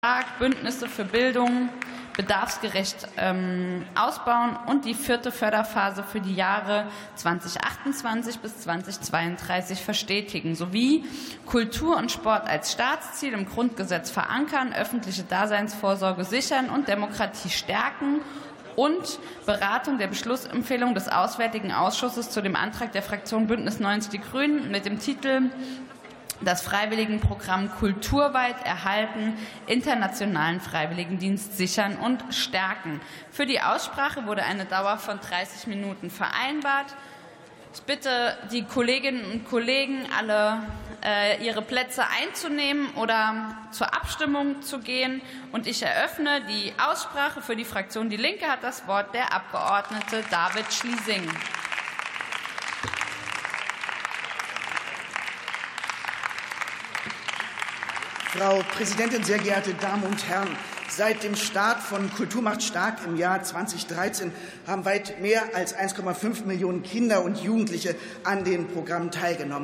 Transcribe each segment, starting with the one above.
Bündnisse für Bildung bedarfsgerecht ausbauen und die 4. Förderphase für die Jahre 2028 bis 2032 verstetigen, sowie Kultur und Sport als Staatsziel im Grundgesetz verankern, öffentliche Daseinsvorsorge sichern und Demokratie stärken und Beratung der Beschlussempfehlung des Auswärtigen Ausschusses zu dem Antrag der Fraktion Bündnis 90 Die Grünen mit dem Titel Das Freiwilligenprogramm kulturweit erhalten, internationalen Freiwilligendienst sichern und stärken. Für die Aussprache wurde eine Dauer von 30 Minuten vereinbart. Ich bitte die Kolleginnen und Kollegen, alle ihre Plätze einzunehmen oder zur Abstimmung zu gehen. Und ich eröffne die Aussprache. Für die Fraktion Die Linke hat das Wort der Abgeordnete David Schliesing. Frau Präsidentin, sehr geehrte Damen und Herren! Seit dem Start von Kultur macht stark im Jahr 2013 haben weit mehr als 1,5 Millionen Kinder und Jugendliche an den Programmen teilgenommen.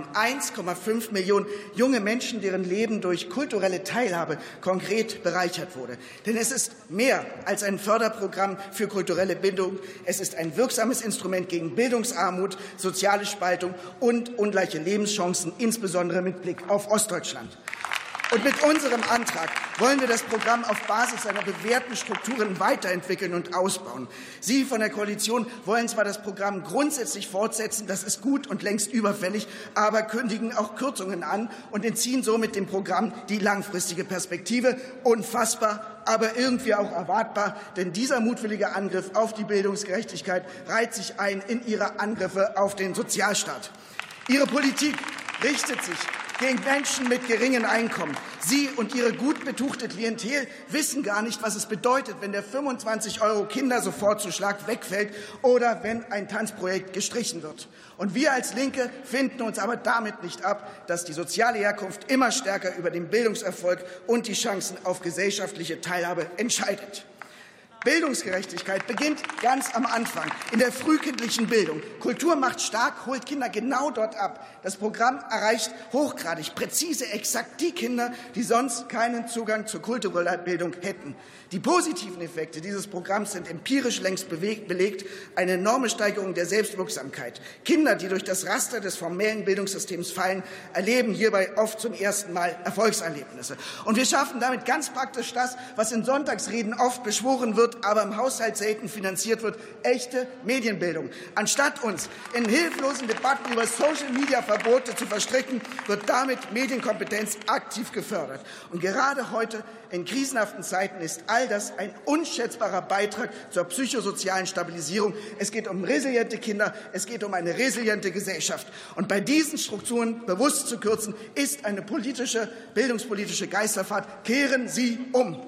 1,5 Millionen junge Menschen, deren Leben durch kulturelle Teilhabe konkret bereichert wurde. Denn es ist mehr als ein Förderprogramm für kulturelle Bildung. Es ist ein wirksames Instrument gegen Bildungsarmut, soziale Spaltung und ungleiche Lebenschancen, insbesondere mit Blick auf Ostdeutschland. Und mit unserem Antrag wollen wir das Programm auf Basis seiner bewährten Strukturen weiterentwickeln und ausbauen. Sie von der Koalition wollen zwar das Programm grundsätzlich fortsetzen, das ist gut und längst überfällig, aber kündigen auch Kürzungen an und entziehen somit dem Programm die langfristige Perspektive. Unfassbar, aber irgendwie auch erwartbar, denn dieser mutwillige Angriff auf die Bildungsgerechtigkeit reiht sich ein in ihre Angriffe auf den Sozialstaat. Ihre Politik richtet sich gegen Menschen mit geringen Einkommen. Sie und Ihre gut betuchte Klientel wissen gar nicht, was es bedeutet, wenn der 25 € Kindersofortzuschlag wegfällt oder wenn ein Tanzprojekt gestrichen wird. Und wir als Linke finden uns aber damit nicht ab, dass die soziale Herkunft immer stärker über den Bildungserfolg und die Chancen auf gesellschaftliche Teilhabe entscheidet. Bildungsgerechtigkeit beginnt ganz am Anfang, in der frühkindlichen Bildung. Kultur macht stark, holt Kinder genau dort ab. Das Programm erreicht hochgradig, präzise, exakt die Kinder, die sonst keinen Zugang zur kulturellen Bildung hätten. Die positiven Effekte dieses Programms sind empirisch längst belegt, eine enorme Steigerung der Selbstwirksamkeit. Kinder, die durch das Raster des formellen Bildungssystems fallen, erleben hierbei oft zum ersten Mal Erfolgserlebnisse. Und wir schaffen damit ganz praktisch das, was in Sonntagsreden oft beschworen wird, aber im Haushalt selten finanziert wird: echte Medienbildung. Anstatt uns in hilflosen Debatten über Social-Media-Verbote zu verstricken, wird damit Medienkompetenz aktiv gefördert. Und gerade heute in krisenhaften Zeiten ist all das ein unschätzbarer Beitrag zur psychosozialen Stabilisierung. Es geht um resiliente Kinder, es geht um eine resiliente Gesellschaft. Und bei diesen Strukturen bewusst zu kürzen, ist eine bildungspolitische Geisterfahrt. Kehren Sie um.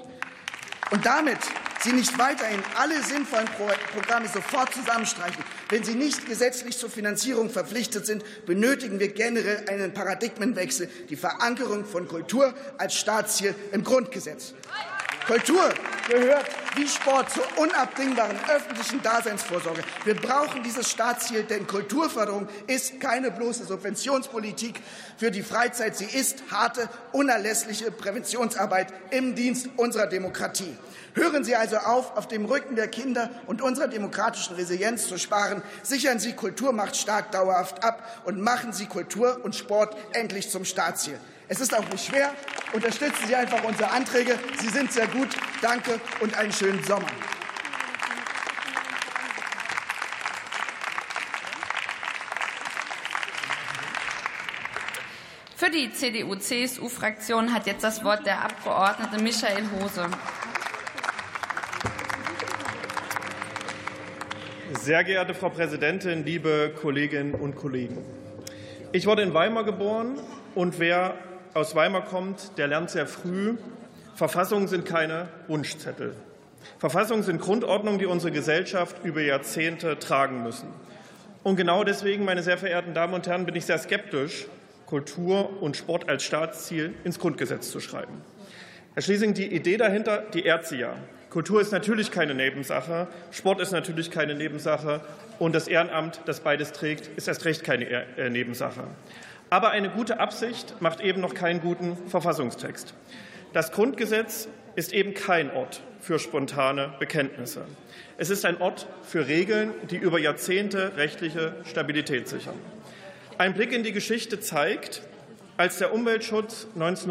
Und damit Sie nicht weiterhin alle sinnvollen Programme sofort zusammenstreichen, wenn sie nicht gesetzlich zur Finanzierung verpflichtet sind, benötigen wir generell einen Paradigmenwechsel, die Verankerung von Kultur als Staatsziel im Grundgesetz. Kultur gehört wie Sport zur unabdingbaren öffentlichen Daseinsvorsorge. Wir brauchen dieses Staatsziel, denn Kulturförderung ist keine bloße Subventionspolitik für die Freizeit. Sie ist harte, unerlässliche Präventionsarbeit im Dienst unserer Demokratie. Hören Sie also auf dem Rücken der Kinder und unserer demokratischen Resilienz zu sparen. Sichern Sie Kultur macht stark dauerhaft ab und machen Sie Kultur und Sport endlich zum Staatsziel. Es ist auch nicht schwer. Unterstützen Sie einfach unsere Anträge. Sie sind sehr gut. Danke und einen schönen Sommer. Für die CDU-CSU-Fraktion hat jetzt das Wort der Abgeordnete Michael Hose. Sehr geehrte Frau Präsidentin, liebe Kolleginnen und Kollegen! Ich wurde in Weimar geboren, und wer aus Weimar kommt, der lernt sehr früh: Verfassungen sind keine Wunschzettel. Verfassungen sind Grundordnungen, die unsere Gesellschaft über Jahrzehnte tragen müssen. Und genau deswegen, meine sehr verehrten Damen und Herren, bin ich sehr skeptisch, Kultur und Sport als Staatsziel ins Grundgesetz zu schreiben. Herr Schliesing, die Idee dahinter, die ehrt Sie ja. Kultur ist natürlich keine Nebensache, Sport ist natürlich keine Nebensache, und das Ehrenamt, das beides trägt, ist erst recht keine Nebensache. Aber eine gute Absicht macht eben noch keinen guten Verfassungstext. Das Grundgesetz ist eben kein Ort für spontane Bekenntnisse. Es ist ein Ort für Regeln, die über Jahrzehnte rechtliche Stabilität sichern. Ein Blick in die Geschichte zeigt, als der Umweltschutz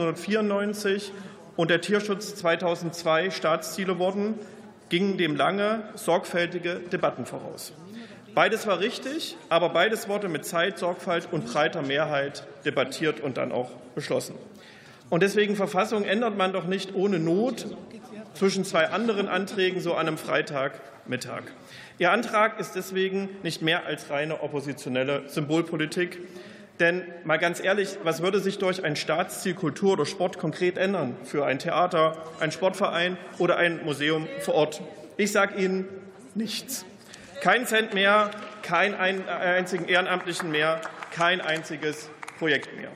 1994 und der Tierschutz 2002 Staatsziele wurden, gingen dem lange, sorgfältige Debatten voraus. Beides war richtig, aber beides wurde mit Zeit, Sorgfalt und breiter Mehrheit debattiert und dann auch beschlossen. Und deswegen Verfassung ändert man doch nicht ohne Not zwischen zwei anderen Anträgen so an einem Freitagmittag. Ihr Antrag ist deswegen nicht mehr als reine oppositionelle Symbolpolitik. Denn mal ganz ehrlich, was würde sich durch ein Staatsziel Kultur oder Sport konkret ändern für ein Theater, einen Sportverein oder ein Museum vor Ort? Ich sage Ihnen nichts. Kein Cent mehr, keinen einzigen Ehrenamtlichen mehr, kein einziges Projekt mehr.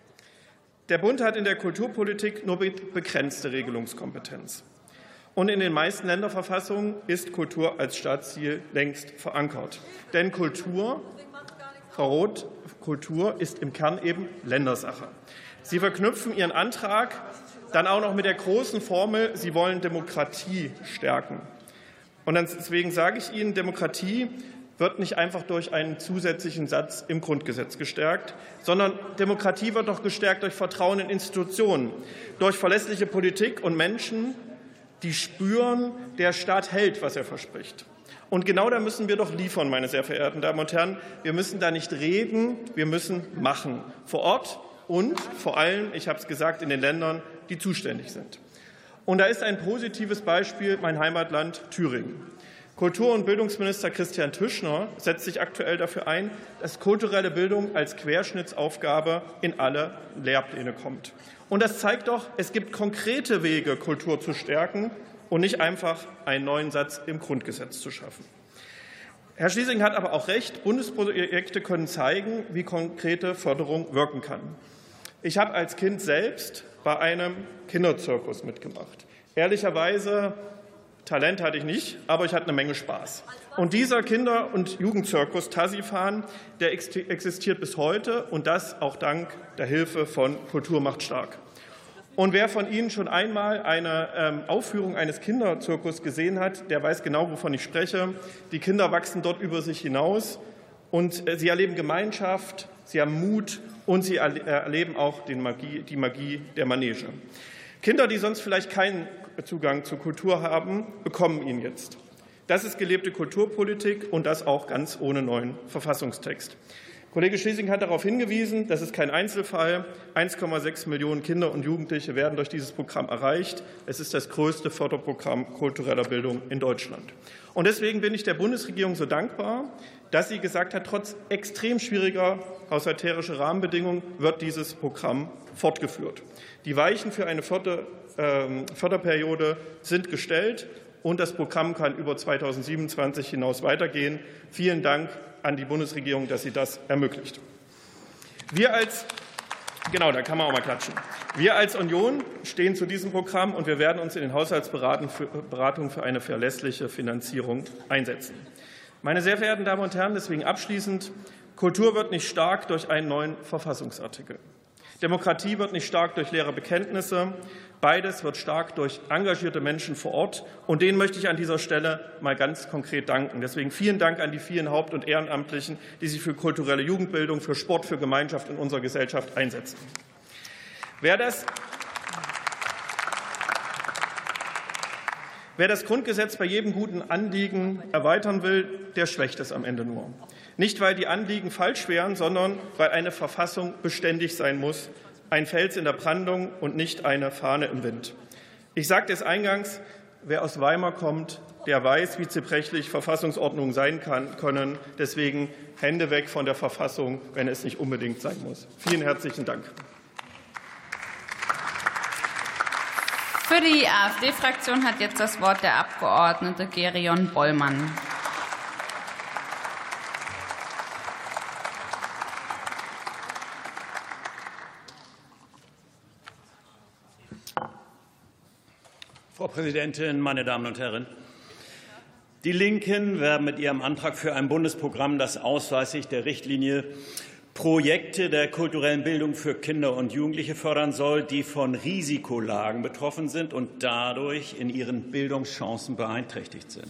Der Bund hat in der Kulturpolitik nur begrenzte Regelungskompetenz. Und in den meisten Länderverfassungen ist Kultur als Staatsziel längst verankert. Denn Kultur, Frau Roth, Kultur ist im Kern eben Ländersache. Sie verknüpfen Ihren Antrag dann auch noch mit der großen Formel, Sie wollen Demokratie stärken. Und deswegen sage ich Ihnen, Demokratie wird nicht einfach durch einen zusätzlichen Satz im Grundgesetz gestärkt, sondern Demokratie wird doch gestärkt durch Vertrauen in Institutionen, durch verlässliche Politik und Menschen, die spüren, der Staat hält, was er verspricht. Und genau da müssen wir doch liefern, meine sehr verehrten Damen und Herren. Wir müssen da nicht reden, wir müssen machen. Vor Ort und vor allem, ich habe es gesagt, in den Ländern, die zuständig sind. Und da ist ein positives Beispiel mein Heimatland Thüringen. Kultur- und Bildungsminister Christian Tüschner setzt sich aktuell dafür ein, dass kulturelle Bildung als Querschnittsaufgabe in alle Lehrpläne kommt. Und das zeigt doch, es gibt konkrete Wege, Kultur zu stärken und nicht einfach einen neuen Satz im Grundgesetz zu schaffen. Herr Schlesing hat aber auch recht, Bundesprojekte können zeigen, wie konkrete Förderung wirken kann. Ich habe als Kind selbst bei einem Kinderzirkus mitgemacht. Ehrlicherweise, Talent hatte ich nicht, aber ich hatte eine Menge Spaß. Und dieser Kinder- und Jugendzirkus Tassifan, der existiert bis heute und das auch dank der Hilfe von Kultur macht stark. Und wer von Ihnen schon einmal eine Aufführung eines Kinderzirkus gesehen hat, der weiß genau, wovon ich spreche. Die Kinder wachsen dort über sich hinaus und sie erleben Gemeinschaft, sie haben Mut und sie erleben auch die Magie der Manege. Kinder, die sonst vielleicht keinen Zugang zur Kultur haben, bekommen ihn jetzt. Das ist gelebte Kulturpolitik und das auch ganz ohne neuen Verfassungstext. Kollege Schlesing hat darauf hingewiesen, das ist kein Einzelfall. 1,6 Millionen Kinder und Jugendliche werden durch dieses Programm erreicht. Es ist das größte Förderprogramm kultureller Bildung in Deutschland. Und deswegen bin ich der Bundesregierung so dankbar, dass sie gesagt hat, trotz extrem schwieriger haushalterischer Rahmenbedingungen wird dieses Programm fortgeführt. Die Weichen für eine Förderperiode sind gestellt und das Programm kann über 2027 hinaus weitergehen. Vielen Dank an die Bundesregierung, dass sie das ermöglicht. Da kann man auch mal klatschen. Wir als Union stehen zu diesem Programm und wir werden uns in den Haushaltsberatungen für eine verlässliche Finanzierung einsetzen. Meine sehr verehrten Damen und Herren, deswegen abschließend, Kultur wird nicht stark durch einen neuen Verfassungsartikel. Demokratie wird nicht stark durch leere Bekenntnisse. Beides wird stark durch engagierte Menschen vor Ort. Und denen möchte ich an dieser Stelle mal ganz konkret danken. Deswegen vielen Dank an die vielen Haupt- und Ehrenamtlichen, die sich für kulturelle Jugendbildung, für Sport, für Gemeinschaft in unserer Gesellschaft einsetzen. Wer das Grundgesetz bei jedem guten Anliegen erweitern will, der schwächt es am Ende nur. Nicht, weil die Anliegen falsch wären, sondern weil eine Verfassung beständig sein muss, ein Fels in der Brandung und nicht eine Fahne im Wind. Ich sagte es eingangs, wer aus Weimar kommt, der weiß, wie zerbrechlich Verfassungsordnungen sein können. Deswegen Hände weg von der Verfassung, wenn es nicht unbedingt sein muss. Vielen herzlichen Dank. Für die AfD-Fraktion hat jetzt das Wort der Abgeordnete Gerion Bollmann. Frau Präsidentin, meine Damen und Herren! Die Linken werben mit ihrem Antrag für ein Bundesprogramm, das ausweislich der Richtlinie Projekte der kulturellen Bildung für Kinder und Jugendliche fördern soll, die von Risikolagen betroffen sind und dadurch in ihren Bildungschancen beeinträchtigt sind.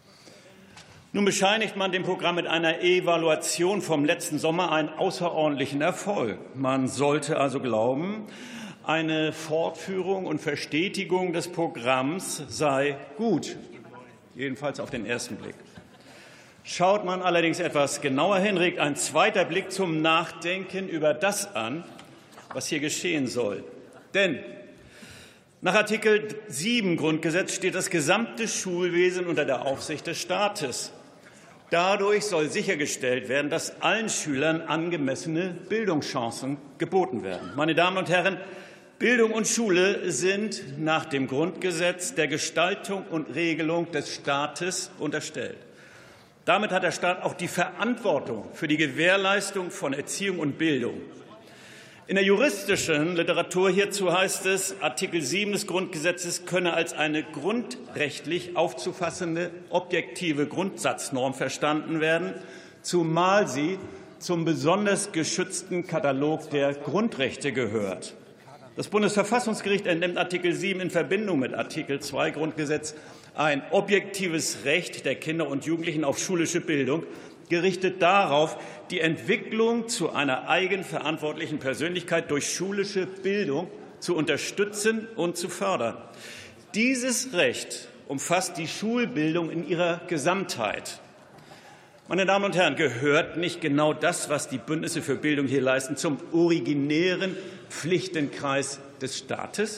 Nun bescheinigt man dem Programm mit einer Evaluation vom letzten Sommer einen außerordentlichen Erfolg. Man sollte also glauben, eine Fortführung und Verstetigung des Programms sei gut, jedenfalls auf den ersten Blick. Schaut man allerdings etwas genauer hin, regt ein zweiter Blick zum Nachdenken über das an, was hier geschehen soll. Denn nach Artikel 7 Grundgesetz steht das gesamte Schulwesen unter der Aufsicht des Staates. Dadurch soll sichergestellt werden, dass allen Schülern angemessene Bildungschancen geboten werden. Meine Damen und Herren, Bildung und Schule sind nach dem Grundgesetz der Gestaltung und Regelung des Staates unterstellt. Damit hat der Staat auch die Verantwortung für die Gewährleistung von Erziehung und Bildung. In der juristischen Literatur hierzu heißt es, Artikel 7 des Grundgesetzes könne als eine grundrechtlich aufzufassende objektive Grundsatznorm verstanden werden, zumal sie zum besonders geschützten Katalog der Grundrechte gehört. Das Bundesverfassungsgericht entnimmt Artikel 7 in Verbindung mit Artikel 2 Grundgesetz ein objektives Recht der Kinder und Jugendlichen auf schulische Bildung, gerichtet darauf, die Entwicklung zu einer eigenverantwortlichen Persönlichkeit durch schulische Bildung zu unterstützen und zu fördern. Dieses Recht umfasst die Schulbildung in ihrer Gesamtheit. Meine Damen und Herren, gehört nicht genau das, was die Bündnisse für Bildung hier leisten, zum originären Pflichtenkreis des Staates?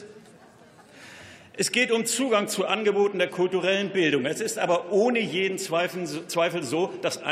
Es geht um Zugang zu Angeboten der kulturellen Bildung. Es ist aber ohne jeden Zweifel so,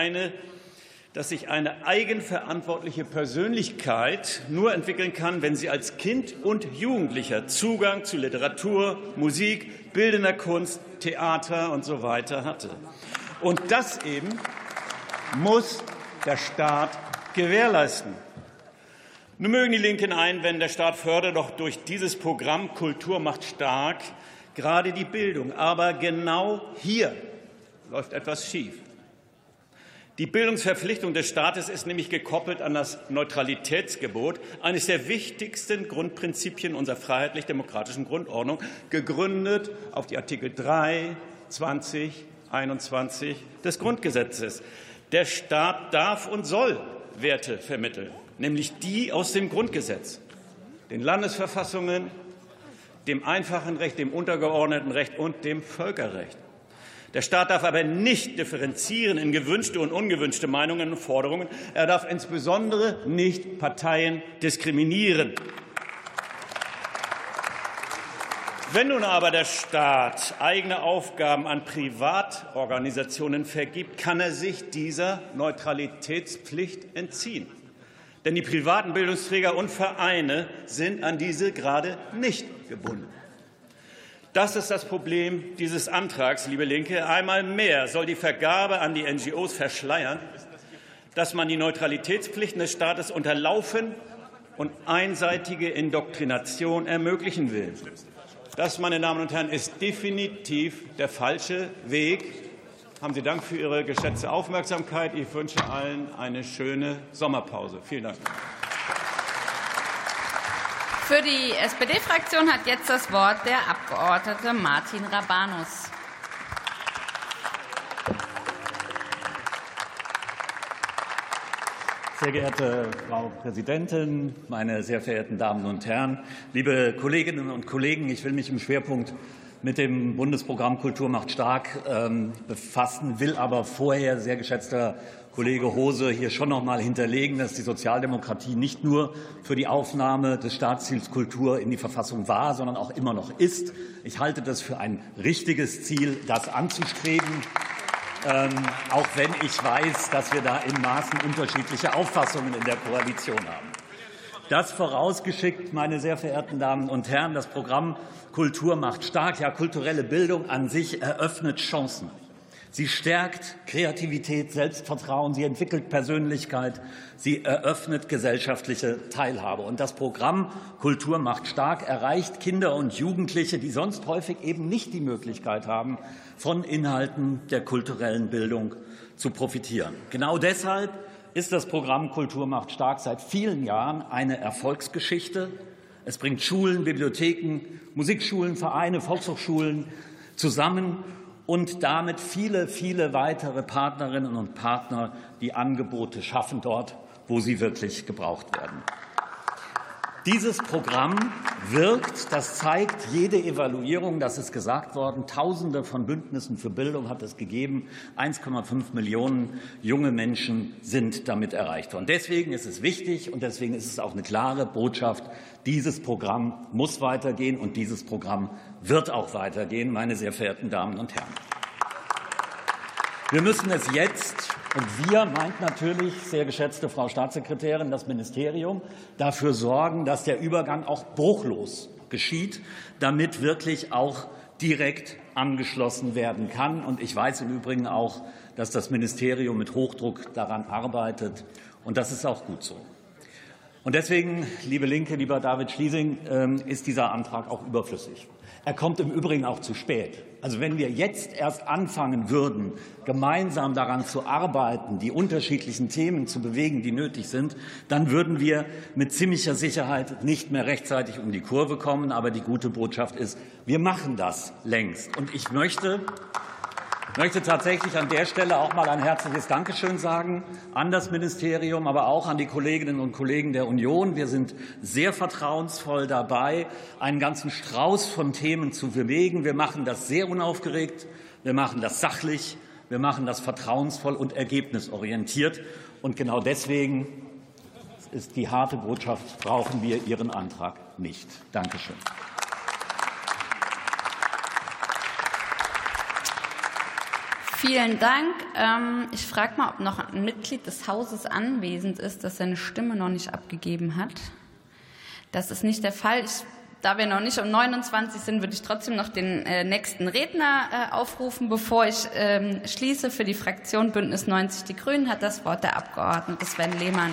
dass sich eine eigenverantwortliche Persönlichkeit nur entwickeln kann, wenn sie als Kind und Jugendlicher Zugang zu Literatur, Musik, bildender Kunst, Theater und so weiter hatte. Und das eben muss der Staat gewährleisten. Nun mögen die Linken einwenden, der Staat fördert doch durch dieses Programm Kultur macht stark gerade die Bildung. Aber genau hier läuft etwas schief. Die Bildungsverpflichtung des Staates ist nämlich gekoppelt an das Neutralitätsgebot, eines der wichtigsten Grundprinzipien unserer freiheitlich-demokratischen Grundordnung, gegründet auf die Artikel 3, 20, 21 des Grundgesetzes. Der Staat darf und soll Werte vermitteln, nämlich die aus dem Grundgesetz, den Landesverfassungen, dem einfachen Recht, dem untergeordneten Recht und dem Völkerrecht. Der Staat darf aber nicht differenzieren in gewünschte und ungewünschte Meinungen und Forderungen. Er darf insbesondere nicht Parteien diskriminieren. Wenn nun aber der Staat eigene Aufgaben an Privatorganisationen vergibt, kann er sich dieser Neutralitätspflicht entziehen. Denn die privaten Bildungsträger und Vereine sind an diese gerade nicht gebunden. Das ist das Problem dieses Antrags, liebe Linke. Einmal mehr soll die Vergabe an die NGOs verschleiern, dass man die Neutralitätspflichten des Staates unterlaufen und einseitige Indoktrination ermöglichen will. Das, meine Damen und Herren, ist definitiv der falsche Weg. Haben Sie Dank für Ihre geschätzte Aufmerksamkeit. Ich wünsche allen eine schöne Sommerpause. Vielen Dank. Für die SPD-Fraktion hat jetzt das Wort der Abgeordnete Martin Rabanus. Sehr geehrte Frau Präsidentin, meine sehr verehrten Damen und Herren, liebe Kolleginnen und Kollegen! Ich will mich im Schwerpunkt mit dem Bundesprogramm Kultur macht stark befassen, will aber vorher, sehr geschätzter Kollege Hose, hier schon noch mal hinterlegen, dass die Sozialdemokratie nicht nur für die Aufnahme des Staatsziels Kultur in die Verfassung war, sondern auch immer noch ist. Ich halte das für ein richtiges Ziel, das anzustreben, auch wenn ich weiß, dass wir da in Maßen unterschiedliche Auffassungen in der Koalition haben. Das vorausgeschickt, meine sehr verehrten Damen und Herren, das Programm Kultur macht stark, ja, kulturelle Bildung an sich eröffnet Chancen. Sie stärkt Kreativität, Selbstvertrauen, sie entwickelt Persönlichkeit, sie eröffnet gesellschaftliche Teilhabe. Und das Programm Kultur macht stark erreicht Kinder und Jugendliche, die sonst häufig eben nicht die Möglichkeit haben, von Inhalten der kulturellen Bildung zu profitieren. Genau deshalb ist das Programm Kultur macht stark seit vielen Jahren eine Erfolgsgeschichte. Es bringt Schulen, Bibliotheken, Musikschulen, Vereine, Volkshochschulen zusammen und damit viele, viele weitere Partnerinnen und Partner, die Angebote schaffen dort, wo sie wirklich gebraucht werden. Dieses Programm wirkt, das zeigt jede Evaluierung, das ist gesagt worden, Tausende von Bündnissen für Bildung hat es gegeben, 1,5 Millionen junge Menschen sind damit erreicht worden. Deswegen ist es wichtig und deswegen ist es auch eine klare Botschaft, dieses Programm muss weitergehen und dieses Programm wird auch weitergehen, meine sehr verehrten Damen und Herren. Wir müssen es jetzt, und wir meint natürlich, sehr geschätzte Frau Staatssekretärin, das Ministerium, dafür sorgen, dass der Übergang auch bruchlos geschieht, damit wirklich auch direkt angeschlossen werden kann. Und ich weiß im Übrigen auch, dass das Ministerium mit Hochdruck daran arbeitet. Und das ist auch gut so. Und deswegen, liebe Linke, lieber David Schliesing, ist dieser Antrag auch überflüssig. Er kommt im Übrigen auch zu spät. Also wenn wir jetzt erst anfangen würden, gemeinsam daran zu arbeiten, die unterschiedlichen Themen zu bewegen, die nötig sind, dann würden wir mit ziemlicher Sicherheit nicht mehr rechtzeitig um die Kurve kommen. Aber die gute Botschaft ist, wir machen das längst. Und ich möchte tatsächlich an der Stelle auch mal ein herzliches Dankeschön sagen an das Ministerium, aber auch an die Kolleginnen und Kollegen der Union. Wir sind sehr vertrauensvoll dabei, einen ganzen Strauß von Themen zu bewegen. Wir machen das sehr unaufgeregt, wir machen das sachlich, wir machen das vertrauensvoll und ergebnisorientiert. Und genau deswegen ist die harte Botschaft, brauchen wir Ihren Antrag nicht. Dankeschön. Vielen Dank. Ich frage mal, ob noch ein Mitglied des Hauses anwesend ist, das seine Stimme noch nicht abgegeben hat. Das ist nicht der Fall. Da wir noch nicht um 29 sind, würde ich trotzdem noch den nächsten Redner aufrufen. Bevor ich schließe, für die Fraktion Bündnis 90 Die Grünen hat das Wort der Abgeordnete Sven Lehmann.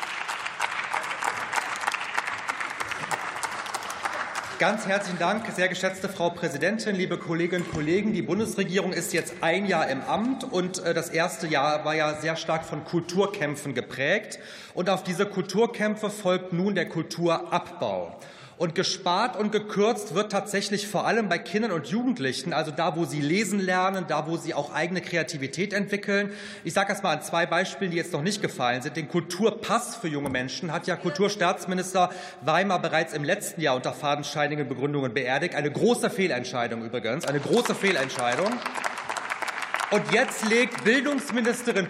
Ganz herzlichen Dank, sehr geschätzte Frau Präsidentin, liebe Kolleginnen und Kollegen. Die Bundesregierung ist jetzt ein Jahr im Amt und das erste Jahr war ja sehr stark von Kulturkämpfen geprägt. Und auf diese Kulturkämpfe folgt nun der Kulturabbau. Und gespart und gekürzt wird tatsächlich vor allem bei Kindern und Jugendlichen, also da, wo sie lesen lernen, da, wo sie auch eigene Kreativität entwickeln. Ich sage das mal an zwei Beispielen, die jetzt noch nicht gefallen sind. Den Kulturpass für junge Menschen hat ja Kulturstaatsminister Weimar bereits im letzten Jahr unter fadenscheinigen Begründungen beerdigt. Eine große Fehlentscheidung übrigens, eine große Fehlentscheidung. Und jetzt legt Bildungsministerin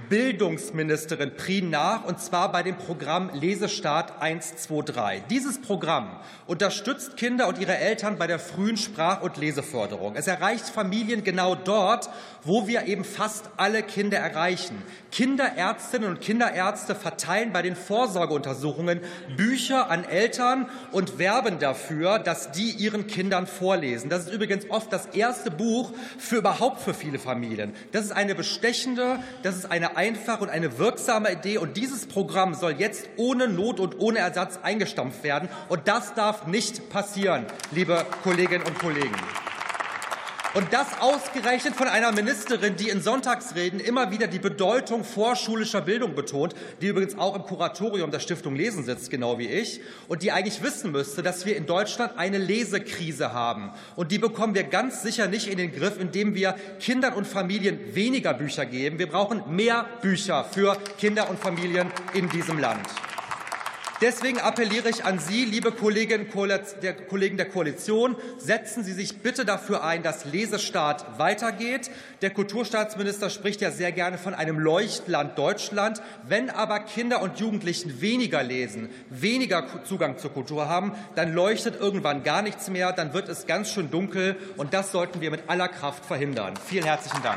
Prien nach, und zwar bei dem Programm Lesestart 123. Dieses Programm unterstützt Kinder und ihre Eltern bei der frühen Sprach- und Leseförderung. Es erreicht Familien genau dort, wo wir eben fast alle Kinder erreichen. Kinderärztinnen und Kinderärzte verteilen bei den Vorsorgeuntersuchungen Bücher an Eltern und werben dafür, dass die ihren Kindern vorlesen. Das ist übrigens oft das erste Buch überhaupt für viele Familien. Das ist eine bestechende, das ist eine einfache und eine wirksame Idee. Und dieses Programm soll jetzt ohne Not und ohne Ersatz eingestampft werden. Und das darf nicht passieren, liebe Kolleginnen und Kollegen. Und das ausgerechnet von einer Ministerin, die in Sonntagsreden immer wieder die Bedeutung vorschulischer Bildung betont, die übrigens auch im Kuratorium der Stiftung Lesen sitzt, genau wie ich, und die eigentlich wissen müsste, dass wir in Deutschland eine Lesekrise haben. Und die bekommen wir ganz sicher nicht in den Griff, indem wir Kindern und Familien weniger Bücher geben. Wir brauchen mehr Bücher für Kinder und Familien in diesem Land. Deswegen appelliere ich an Sie, liebe Kollegen der Koalition, setzen Sie sich bitte dafür ein, dass Lesestart weitergeht. Der Kulturstaatsminister spricht ja sehr gerne von einem Leuchtland Deutschland. Wenn aber Kinder und Jugendlichen weniger lesen, weniger Zugang zur Kultur haben, dann leuchtet irgendwann gar nichts mehr, dann wird es ganz schön dunkel, und das sollten wir mit aller Kraft verhindern. Vielen herzlichen Dank.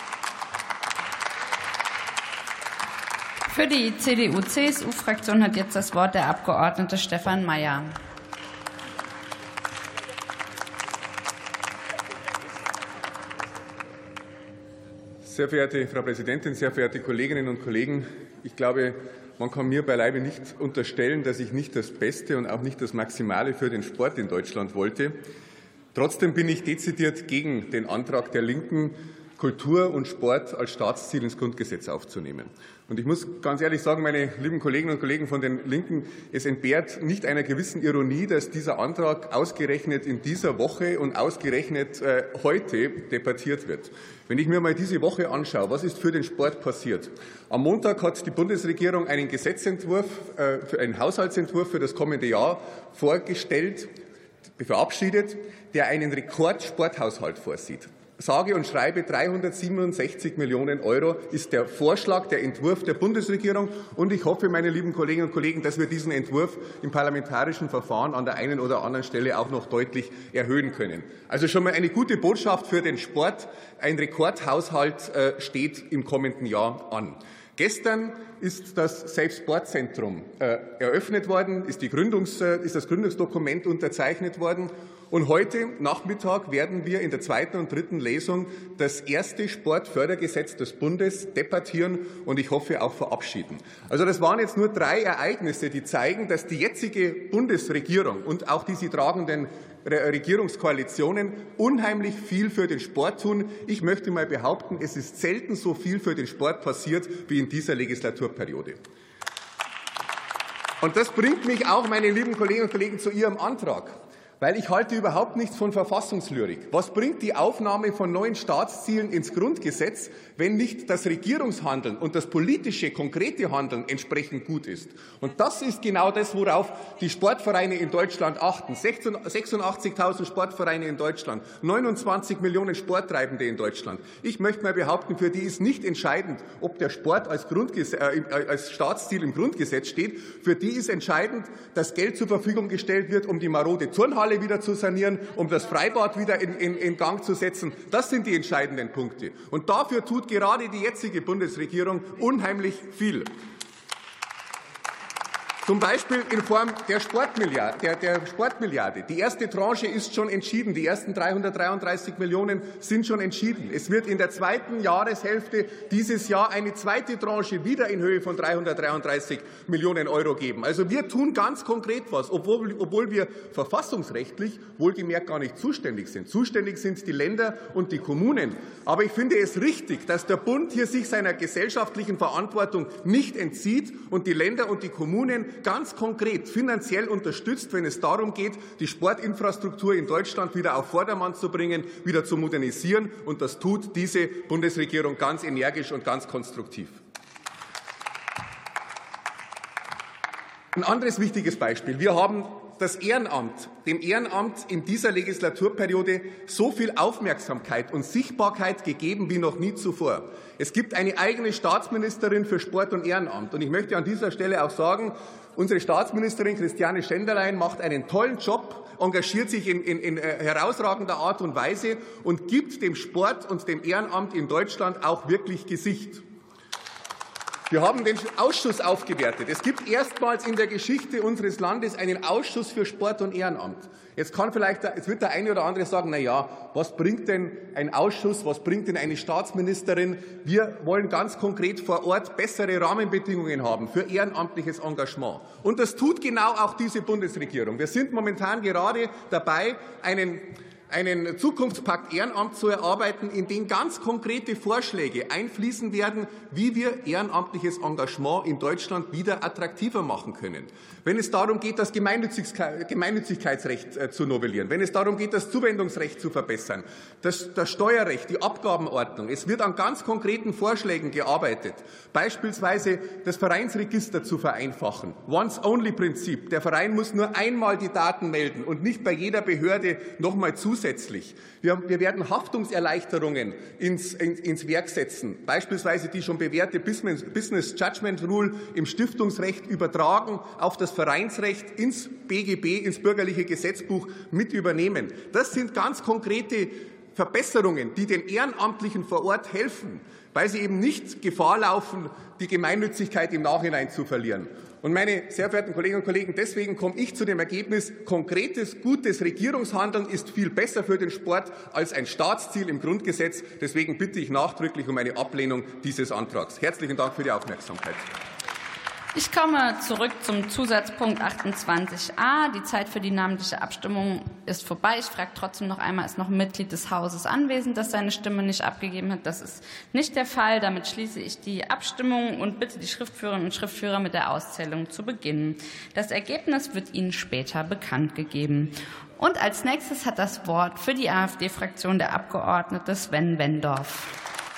Für die CDU-CSU-Fraktion hat jetzt das Wort der Abgeordnete Stefan Mayer. Sehr verehrte Frau Präsidentin, sehr verehrte Kolleginnen und Kollegen! Ich glaube, man kann mir beileibe nicht unterstellen, dass ich nicht das Beste und auch nicht das Maximale für den Sport in Deutschland wollte. Trotzdem bin ich dezidiert gegen den Antrag der Linken, Kultur und Sport als Staatsziel ins Grundgesetz aufzunehmen. Und ich muss ganz ehrlich sagen, meine lieben Kolleginnen und Kollegen von den Linken, es entbehrt nicht einer gewissen Ironie, dass dieser Antrag ausgerechnet in dieser Woche und ausgerechnet heute debattiert wird. Wenn ich mir mal diese Woche anschaue, was ist für den Sport passiert? Am Montag hat die Bundesregierung einen Gesetzentwurf, einen Haushaltsentwurf für das kommende Jahr vorgestellt, verabschiedet, der einen Rekordsporthaushalt vorsieht. Sage und schreibe 367 Millionen Euro ist der Vorschlag, der Entwurf der Bundesregierung. Und ich hoffe, meine lieben Kolleginnen und Kollegen, dass wir diesen Entwurf im parlamentarischen Verfahren an der einen oder anderen Stelle auch noch deutlich erhöhen können. Also schon mal eine gute Botschaft für den Sport. Ein Rekordhaushalt steht im kommenden Jahr an. Gestern ist das Safe Sport Zentrum eröffnet worden, ist das Gründungsdokument unterzeichnet worden. Und heute Nachmittag werden wir in der zweiten und dritten Lesung das erste Sportfördergesetz des Bundes debattieren und ich hoffe auch verabschieden. Also das waren jetzt nur 3 Ereignisse, die zeigen, dass die jetzige Bundesregierung und auch die sie tragenden Regierungskoalitionen unheimlich viel für den Sport tun. Ich möchte mal behaupten, es ist selten so viel für den Sport passiert wie in dieser Legislaturperiode. Und das bringt mich auch, meine lieben Kolleginnen und Kollegen, zu Ihrem Antrag. Weil ich halte überhaupt nichts von Verfassungslyrik. Was bringt die Aufnahme von neuen Staatszielen ins Grundgesetz, wenn nicht das Regierungshandeln und das politische, konkrete Handeln entsprechend gut ist? Und das ist genau das, worauf die Sportvereine in Deutschland achten. 86.000 Sportvereine in Deutschland, 29 Millionen Sporttreibende in Deutschland. Ich möchte mal behaupten, für die ist nicht entscheidend, ob der Sport als Staatsziel im Grundgesetz steht. Für die ist entscheidend, dass Geld zur Verfügung gestellt wird, um die marode Turnhalle wieder zu sanieren, um das Freibad wieder in Gang zu setzen. Das sind die entscheidenden Punkte. Und dafür tut gerade die jetzige Bundesregierung unheimlich viel. Zum Beispiel in Form der Sportmilliarde. Die erste Tranche ist schon entschieden. Die ersten 333 Millionen sind schon entschieden. Es wird in der zweiten Jahreshälfte dieses Jahr eine zweite Tranche wieder in Höhe von 333 Millionen Euro geben. Also wir tun ganz konkret was, obwohl wir verfassungsrechtlich wohlgemerkt gar nicht zuständig sind. Zuständig sind die Länder und die Kommunen. Aber ich finde es richtig, dass der Bund hier sich seiner gesellschaftlichen Verantwortung nicht entzieht und die Länder und die Kommunen ganz konkret finanziell unterstützt, wenn es darum geht, die Sportinfrastruktur in Deutschland wieder auf Vordermann zu bringen, wieder zu modernisieren. Und das tut diese Bundesregierung ganz energisch und ganz konstruktiv. Ein anderes wichtiges Beispiel. Wir haben dem Ehrenamt in dieser Legislaturperiode so viel Aufmerksamkeit und Sichtbarkeit gegeben wie noch nie zuvor. Es gibt eine eigene Staatsministerin für Sport und Ehrenamt. Und ich möchte an dieser Stelle auch sagen, unsere Staatsministerin Christiane Schenderlein macht einen tollen Job, engagiert sich in herausragender Art und Weise und gibt dem Sport und dem Ehrenamt in Deutschland auch wirklich Gesicht. Wir haben den Ausschuss aufgewertet. Es gibt erstmals in der Geschichte unseres Landes einen Ausschuss für Sport und Ehrenamt. Jetzt wird der eine oder andere sagen, na ja, was bringt denn ein Ausschuss, was bringt denn eine Staatsministerin? Wir wollen ganz konkret vor Ort bessere Rahmenbedingungen haben für ehrenamtliches Engagement. Und das tut genau auch diese Bundesregierung. Wir sind momentan gerade dabei, einen Zukunftspakt Ehrenamt zu erarbeiten, in den ganz konkrete Vorschläge einfließen werden, wie wir ehrenamtliches Engagement in Deutschland wieder attraktiver machen können. Wenn es darum geht, das Gemeinnützigkeitsrecht zu novellieren, wenn es darum geht, das Zuwendungsrecht zu verbessern, das Steuerrecht, die Abgabenordnung. Es wird an ganz konkreten Vorschlägen gearbeitet, beispielsweise das Vereinsregister zu vereinfachen. Once-only-Prinzip. Der Verein muss nur einmal die Daten melden und nicht bei jeder Behörde nochmal zusätzlich. Wir werden Haftungserleichterungen ins Werk setzen, beispielsweise die schon bewährte Business Judgment Rule im Stiftungsrecht übertragen auf das Vereinsrecht ins BGB, ins bürgerliche Gesetzbuch mit übernehmen. Das sind ganz konkrete Verbesserungen, die den Ehrenamtlichen vor Ort helfen, weil sie eben nicht Gefahr laufen, die Gemeinnützigkeit im Nachhinein zu verlieren. Und meine sehr verehrten Kolleginnen und Kollegen, deswegen komme ich zu dem Ergebnis, konkretes, gutes Regierungshandeln ist viel besser für den Sport als ein Staatsziel im Grundgesetz. Deswegen bitte ich nachdrücklich um eine Ablehnung dieses Antrags. Herzlichen Dank für die Aufmerksamkeit. Ich komme zurück zum Zusatzpunkt 28a. Die Zeit für die namentliche Abstimmung ist vorbei. Ich frage trotzdem noch einmal, ist noch ein Mitglied des Hauses anwesend, das seine Stimme nicht abgegeben hat? Das ist nicht der Fall. Damit schließe ich die Abstimmung und bitte die Schriftführerinnen und Schriftführer mit der Auszählung zu beginnen. Das Ergebnis wird Ihnen später bekannt gegeben. Und als nächstes hat das Wort für die AfD-Fraktion der Abgeordnete Sven Wendorf.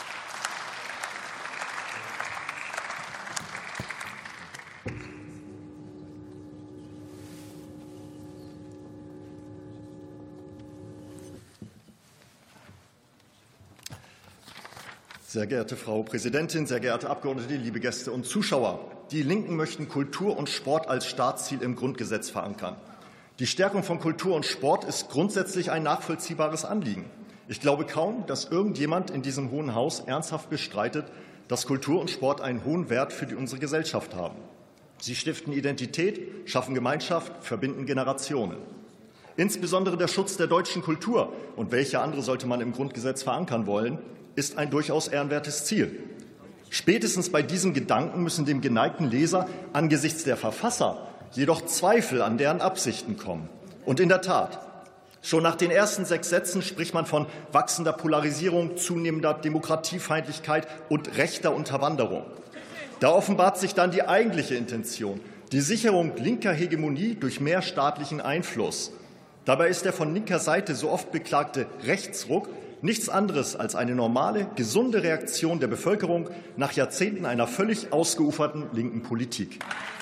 Sehr geehrte Frau Präsidentin, sehr geehrte Abgeordnete, liebe Gäste und Zuschauer! Die Linken möchten Kultur und Sport als Staatsziel im Grundgesetz verankern. Die Stärkung von Kultur und Sport ist grundsätzlich ein nachvollziehbares Anliegen. Ich glaube kaum, dass irgendjemand in diesem Hohen Haus ernsthaft bestreitet, dass Kultur und Sport einen hohen Wert für unsere Gesellschaft haben. Sie stiften Identität, schaffen Gemeinschaft, verbinden Generationen. Insbesondere der Schutz der deutschen Kultur, und welche andere sollte man im Grundgesetz verankern wollen, ist ein durchaus ehrenwertes Ziel. Spätestens bei diesem Gedanken müssen dem geneigten Leser angesichts der Verfasser jedoch Zweifel an deren Absichten kommen. Und in der Tat, schon nach den ersten 6 Sätzen spricht man von wachsender Polarisierung, zunehmender Demokratiefeindlichkeit und rechter Unterwanderung. Da offenbart sich dann die eigentliche Intention, die Sicherung linker Hegemonie durch mehr staatlichen Einfluss. Dabei ist der von linker Seite so oft beklagte Rechtsruck nichts anderes als eine normale, gesunde Reaktion der Bevölkerung nach Jahrzehnten einer völlig ausgeuferten linken Politik.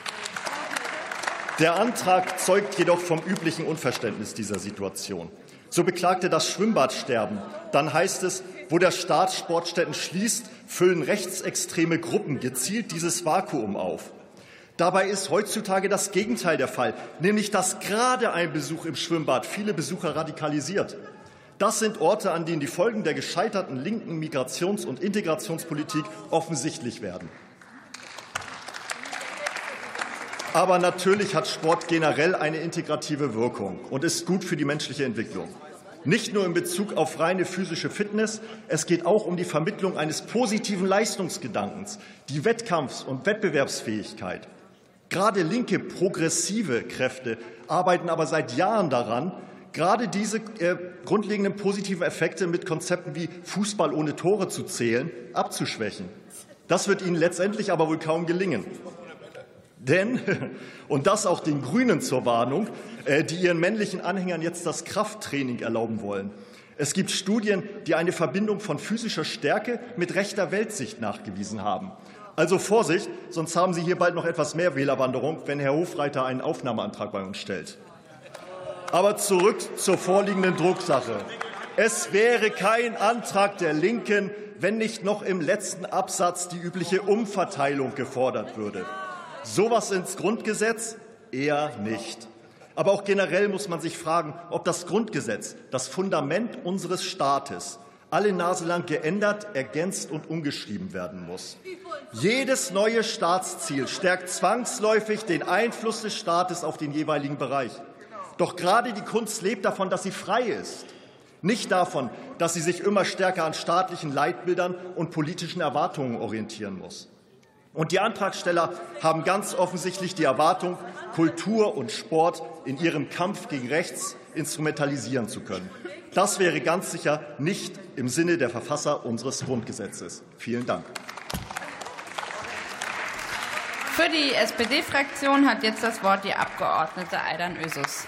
Der Antrag zeugt jedoch vom üblichen Unverständnis dieser Situation. So beklagte das Schwimmbadsterben. Dann heißt es, wo der Staat Sportstätten schließt, füllen rechtsextreme Gruppen gezielt dieses Vakuum auf. Dabei ist heutzutage das Gegenteil der Fall, nämlich dass gerade ein Besuch im Schwimmbad viele Besucher radikalisiert. Das sind Orte, an denen die Folgen der gescheiterten linken Migrations- und Integrationspolitik offensichtlich werden. Aber natürlich hat Sport generell eine integrative Wirkung und ist gut für die menschliche Entwicklung. Nicht nur in Bezug auf reine physische Fitness, es geht auch um die Vermittlung eines positiven Leistungsgedankens, die Wettkampfs- und Wettbewerbsfähigkeit. Gerade linke, progressive Kräfte arbeiten aber seit Jahren daran, gerade diese grundlegenden positiven Effekte mit Konzepten wie Fußball ohne Tore zu zählen, abzuschwächen. Das wird ihnen letztendlich aber wohl kaum gelingen. Denn, und das auch den Grünen zur Warnung, die ihren männlichen Anhängern jetzt das Krafttraining erlauben wollen. Es gibt Studien, die eine Verbindung von physischer Stärke mit rechter Weltsicht nachgewiesen haben. Also Vorsicht, sonst haben Sie hier bald noch etwas mehr Wählerwanderung, wenn Herr Hofreiter einen Aufnahmeantrag bei uns stellt. Aber zurück zur vorliegenden Drucksache. Es wäre kein Antrag der Linken, wenn nicht noch im letzten Absatz die übliche Umverteilung gefordert würde. Sowas ins Grundgesetz? Eher nicht. Aber auch generell muss man sich fragen, ob das Grundgesetz, das Fundament unseres Staates, alle Nase lang geändert, ergänzt und umgeschrieben werden muss. Jedes neue Staatsziel stärkt zwangsläufig den Einfluss des Staates auf den jeweiligen Bereich. Doch gerade die Kunst lebt davon, dass sie frei ist, nicht davon, dass sie sich immer stärker an staatlichen Leitbildern und politischen Erwartungen orientieren muss. Und die Antragsteller haben ganz offensichtlich die Erwartung, Kultur und Sport in ihrem Kampf gegen rechts instrumentalisieren zu können. Das wäre ganz sicher nicht im Sinne der Verfasser unseres Grundgesetzes. Vielen Dank. Für die SPD-Fraktion hat jetzt das Wort die Abgeordnete Aydan Özüs.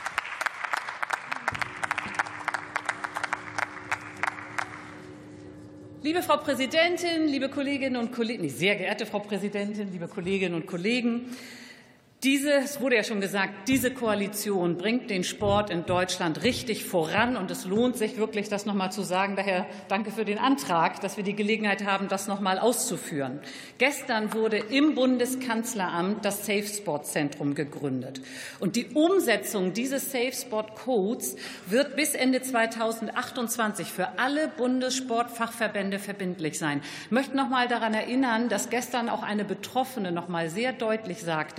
Liebe Frau Präsidentin, liebe Kolleginnen und Kollegen, sehr geehrte Frau Präsidentin, liebe Kolleginnen und Kollegen, es wurde ja schon gesagt, diese Koalition bringt den Sport in Deutschland richtig voran. Und es lohnt sich wirklich, das noch mal zu sagen. Daher danke für den Antrag, dass wir die Gelegenheit haben, das noch mal auszuführen. Gestern wurde im Bundeskanzleramt das Safe Sport Zentrum gegründet. Und die Umsetzung dieses Safe Sport Codes wird bis Ende 2028 für alle Bundessportfachverbände verbindlich sein. Ich möchte noch mal daran erinnern, dass gestern auch eine Betroffene noch mal sehr deutlich sagte, bisher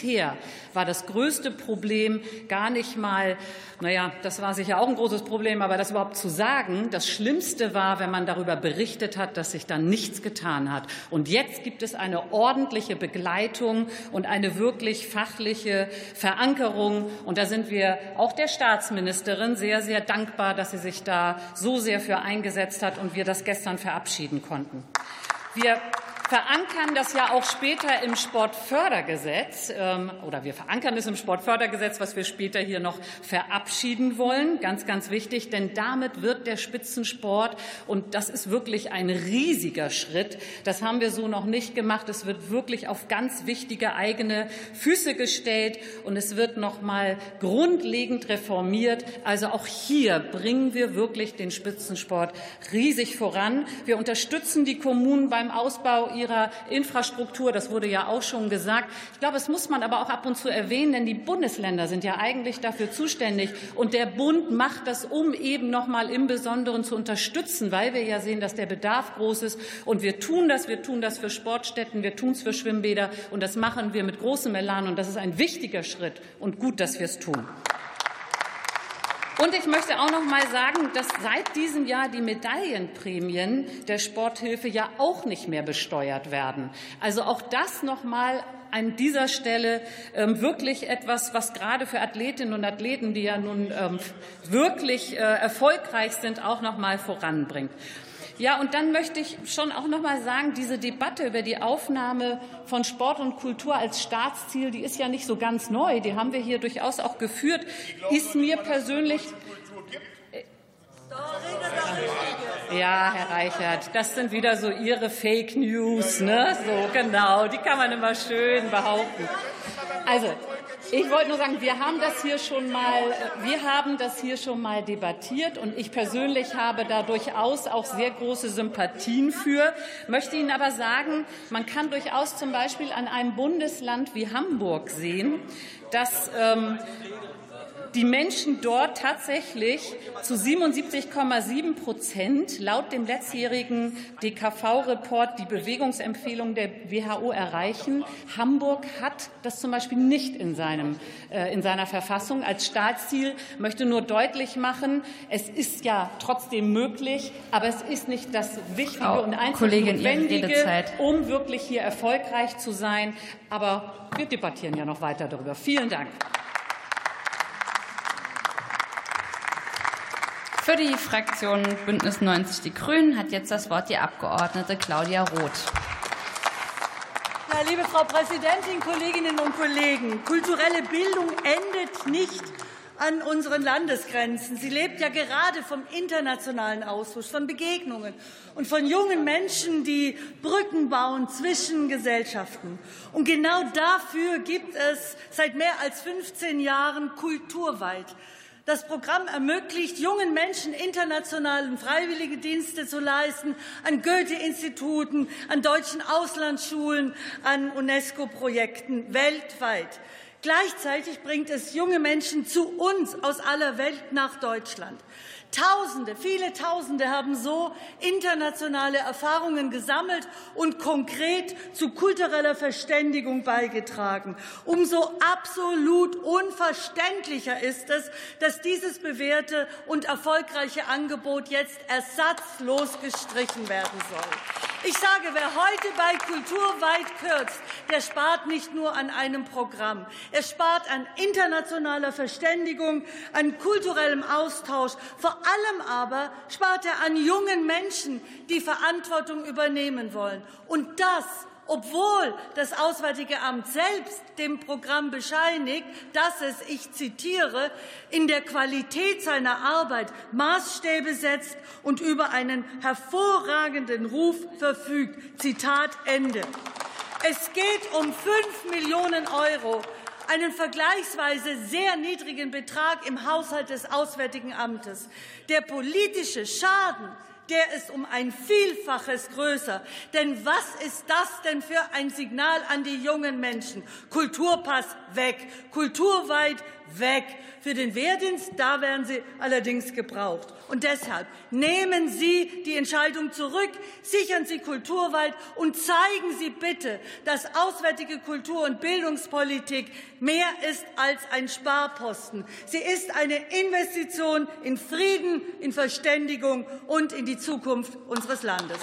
bisher war das größte Problem gar nicht mal, das war sicher auch ein großes Problem, aber das überhaupt zu sagen, das Schlimmste war, wenn man darüber berichtet hat, dass sich dann nichts getan hat. Und jetzt gibt es eine ordentliche Begleitung und eine wirklich fachliche Verankerung. Und da sind wir auch der Staatsministerin sehr, sehr dankbar, dass sie sich da so sehr für eingesetzt hat und wir das gestern verabschieden konnten. Wir verankern das ja auch später im Sportfördergesetz, oder wir verankern es im Sportfördergesetz, was wir später hier noch verabschieden wollen. Ganz, ganz wichtig, denn damit wird der Spitzensport, und das ist wirklich ein riesiger Schritt, das haben wir so noch nicht gemacht, es wird wirklich auf ganz wichtige eigene Füße gestellt und es wird noch mal grundlegend reformiert. Also auch hier bringen wir wirklich den Spitzensport riesig voran. Wir unterstützen die Kommunen beim Ausbau ihrer Infrastruktur. Das wurde ja auch schon gesagt. Ich glaube, das muss man aber auch ab und zu erwähnen, denn die Bundesländer sind ja eigentlich dafür zuständig. Und der Bund macht das, um eben noch mal im Besonderen zu unterstützen, weil wir ja sehen, dass der Bedarf groß ist. Und wir tun das für Sportstätten, wir tun es für Schwimmbäder. Und das machen wir mit großem Elan. Und das ist ein wichtiger Schritt. Und gut, dass wir es tun. Und ich möchte auch noch mal sagen, dass seit diesem Jahr die Medaillenprämien der Sporthilfe ja auch nicht mehr besteuert werden. Also auch das noch mal an dieser Stelle wirklich etwas, was gerade für Athletinnen und Athleten, die ja nun wirklich erfolgreich sind, auch noch mal voranbringt. Ja, und dann möchte ich schon auch noch mal sagen, diese Debatte über die Aufnahme von Sport und Kultur als Staatsziel, die ist ja nicht so ganz neu. Die haben wir hier durchaus auch geführt. Ist mir persönlich... Ja, Herr Reichert, das sind wieder so Ihre Fake News, ne? So, genau, die kann man immer schön behaupten. Also, ich wollte nur sagen, wir haben das hier schon mal debattiert und ich persönlich habe da durchaus auch sehr große Sympathien für. Möchte Ihnen aber sagen, man kann durchaus zum Beispiel an einem Bundesland wie Hamburg sehen, dass die Menschen dort tatsächlich zu 77,7% laut dem letztjährigen DKV-Report die Bewegungsempfehlung der WHO erreichen. Hamburg hat das zum Beispiel nicht in seiner Verfassung als Staatsziel. Ich möchte nur deutlich machen, es ist ja trotzdem möglich, aber es ist nicht das Wichtige und einzig Notwendige, um wirklich hier erfolgreich zu sein. Aber wir debattieren ja noch weiter darüber. Vielen Dank. Für die Fraktion Bündnis 90 Die Grünen hat jetzt das Wort die Abgeordnete Claudia Roth. Ja, liebe Frau Präsidentin, Kolleginnen und Kollegen! Kulturelle Bildung endet nicht an unseren Landesgrenzen. Sie lebt ja gerade vom internationalen Austausch, von Begegnungen und von jungen Menschen, die Brücken bauen zwischen Gesellschaften. Und genau dafür gibt es seit mehr als 15 Jahren Kulturweit. Das Programm ermöglicht jungen Menschen, internationalen Freiwilligendienste zu leisten, an Goethe-Instituten, an deutschen Auslandsschulen, an UNESCO-Projekten weltweit. Gleichzeitig bringt es junge Menschen zu uns aus aller Welt nach Deutschland. Tausende, viele Tausende haben so internationale Erfahrungen gesammelt und konkret zu kultureller Verständigung beigetragen. Umso absolut unverständlicher ist es, dass dieses bewährte und erfolgreiche Angebot jetzt ersatzlos gestrichen werden soll. Ich sage, wer heute bei Kulturweit kürzt, der spart nicht nur an einem Programm. Er spart an internationaler Verständigung, an kulturellem Austausch. Vor allem aber spart er an jungen Menschen, die Verantwortung übernehmen wollen. Und das, obwohl das Auswärtige Amt selbst dem Programm bescheinigt, dass es, ich zitiere, in der Qualität seiner Arbeit Maßstäbe setzt und über einen hervorragenden Ruf verfügt. Zitat Ende. Es geht um 5 Millionen €, einen vergleichsweise sehr niedrigen Betrag im Haushalt des Auswärtigen Amtes. Der politische Schaden, der ist um ein Vielfaches größer. Denn was ist das denn für ein Signal an die jungen Menschen? Kulturpass weg, kulturweit weg. Für den Wehrdienst, da werden sie allerdings gebraucht. Und deshalb nehmen Sie die Entscheidung zurück, sichern Sie Kulturwald und zeigen Sie bitte, dass auswärtige Kultur- und Bildungspolitik mehr ist als ein Sparposten. Sie ist eine Investition in Frieden, in Verständigung und in die Zukunft unseres Landes.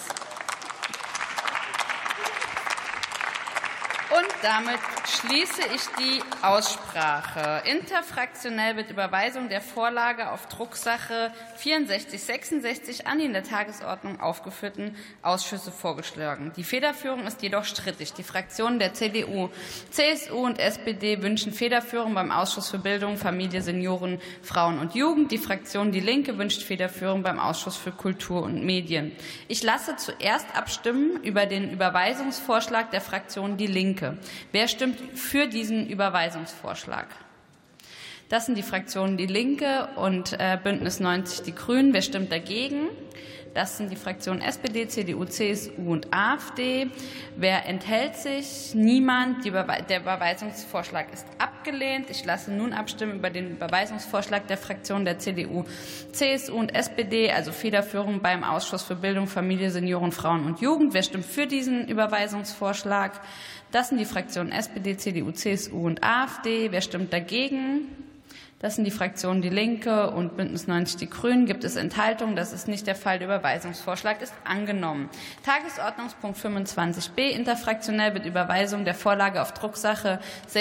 Und damit schließe ich die Aussprache. Interfraktionell wird Überweisung der Vorlage auf Drucksache 6466 an die in der Tagesordnung aufgeführten Ausschüsse vorgeschlagen. Die Federführung ist jedoch strittig. Die Fraktionen der CDU, CSU und SPD wünschen Federführung beim Ausschuss für Bildung, Familie, Senioren, Frauen und Jugend. Die Fraktion Die Linke wünscht Federführung beim Ausschuss für Kultur und Medien. Ich lasse zuerst abstimmen über den Überweisungsvorschlag der Fraktion Die Linke. Wer stimmt für diesen Überweisungsvorschlag? Das sind die Fraktionen Die Linke und Bündnis 90 Die Grünen. Wer stimmt dagegen? Das sind die Fraktionen SPD, CDU, CSU und AfD. Wer enthält sich? Niemand. Der Überweisungsvorschlag ist abgelehnt. Ich lasse nun abstimmen über den Überweisungsvorschlag der Fraktionen der CDU, CSU und SPD, also Federführung beim Ausschuss für Bildung, Familie, Senioren, Frauen und Jugend. Wer stimmt für diesen Überweisungsvorschlag? Das sind die Fraktionen SPD, CDU, CSU und AfD. Wer stimmt dagegen? Das sind die Fraktionen Die Linke und Bündnis 90 Die Grünen. Gibt es Enthaltungen? Das ist nicht der Fall. Der Überweisungsvorschlag ist angenommen. Tagesordnungspunkt 25b. Interfraktionell wird Überweisung der Vorlage auf Drucksache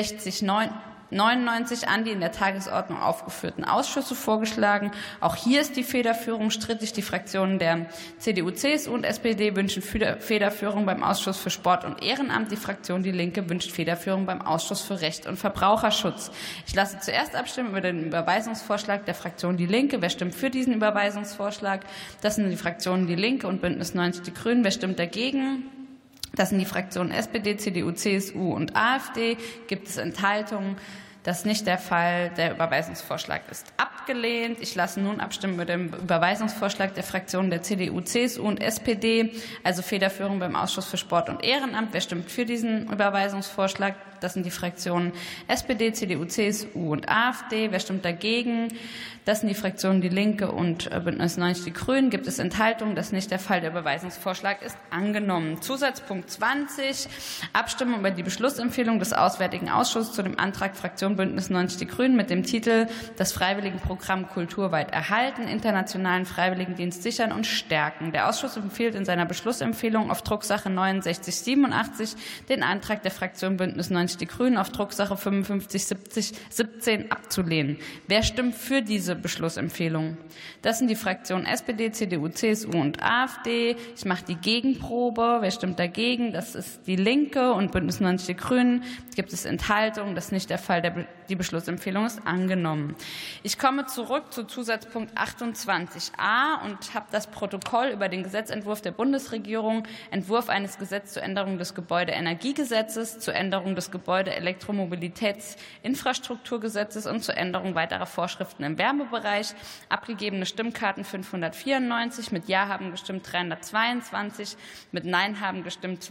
6099 an die in der Tagesordnung aufgeführten Ausschüsse vorgeschlagen. Auch hier ist die Federführung strittig. Die Fraktionen der CDU, CSU und SPD wünschen Federführung beim Ausschuss für Sport und Ehrenamt. Die Fraktion Die Linke wünscht Federführung beim Ausschuss für Recht und Verbraucherschutz. Ich lasse zuerst abstimmen über den Überweisungsvorschlag der Fraktion Die Linke. Wer stimmt für diesen Überweisungsvorschlag? Das sind die Fraktionen Die Linke und Bündnis 90 Die Grünen. Wer stimmt dagegen? Das sind die Fraktionen SPD, CDU, CSU und AfD. Gibt es Enthaltungen? Das ist nicht der Fall. Der Überweisungsvorschlag ist abgelehnt. Ich lasse nun abstimmen über den Überweisungsvorschlag der Fraktionen der CDU, CSU und SPD, also Federführung beim Ausschuss für Sport und Ehrenamt. Wer stimmt für diesen Überweisungsvorschlag? Das sind die Fraktionen SPD, CDU, CSU und AfD. Wer stimmt dagegen? Das sind die Fraktionen Die Linke und Bündnis 90 Die Grünen. Gibt es Enthaltungen? Das ist nicht der Fall. Der Überweisungsvorschlag ist angenommen. Zusatzpunkt 20. Abstimmung über die Beschlussempfehlung des Auswärtigen Ausschusses zu dem Antrag Fraktion Bündnis 90 Die Grünen mit dem Titel Das Freiwilligenprogramm Kulturweit erhalten, internationalen Freiwilligendienst sichern und stärken. Der Ausschuss empfiehlt in seiner Beschlussempfehlung auf Drucksache 6987 den Antrag der Fraktion Bündnis 90 Die Grünen auf Drucksache 5517 abzulehnen. Wer stimmt für diese Beschlussempfehlung? Das sind die Fraktionen SPD, CDU, CSU und AfD. Ich mache die Gegenprobe. Wer stimmt dagegen? Das ist Die Linke und Bündnis 90 Die Grünen. Gibt es Enthaltungen? Das ist nicht der Fall. Die Beschlussempfehlung ist angenommen. Ich komme zurück zu Zusatzpunkt 28a und habe das Protokoll über den Gesetzentwurf der Bundesregierung, Entwurf eines Gesetzes zur Änderung des Gebäudeenergiegesetzes, zur Änderung des Gebäude-Elektromobilitätsinfrastrukturgesetzes und zur Änderung weiterer Vorschriften im Wärmebereich. Abgegebene Stimmkarten 594, mit Ja haben gestimmt 322, mit Nein haben gestimmt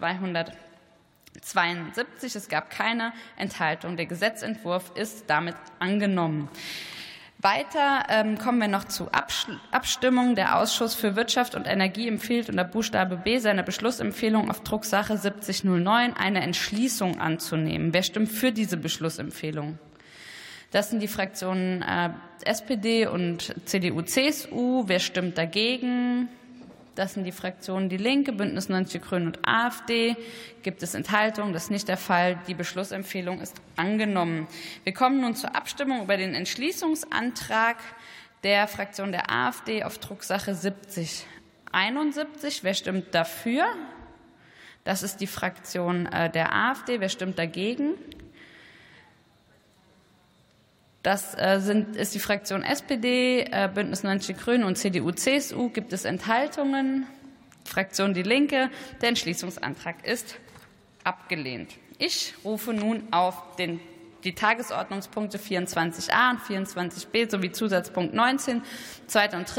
272. Es gab keine Enthaltung. Der Gesetzentwurf ist damit angenommen. Weiter kommen wir noch zu Abstimmung. Der Ausschuss für Wirtschaft und Energie empfiehlt unter Buchstabe B seiner Beschlussempfehlung auf Drucksache 7009 eine Entschließung anzunehmen. Wer stimmt für diese Beschlussempfehlung? Das sind die Fraktionen SPD und CDU, CSU. Wer stimmt dagegen? Das sind die Fraktionen Die Linke, Bündnis 90 Die Grünen und AfD. Gibt es Enthaltungen? Das ist nicht der Fall. Die Beschlussempfehlung ist angenommen. Wir kommen nun zur Abstimmung über den Entschließungsantrag der Fraktion der AfD auf Drucksache 7071. Wer stimmt dafür? Das ist die Fraktion der AfD. Wer stimmt dagegen? Das ist die Fraktion SPD, Bündnis 90 Die Grünen und CDU, CSU. Gibt es Enthaltungen? Fraktion Die Linke. Der Entschließungsantrag ist abgelehnt. Ich rufe nun auf die Tagesordnungspunkte 24a und 24b sowie Zusatzpunkt 19, zweite und dritte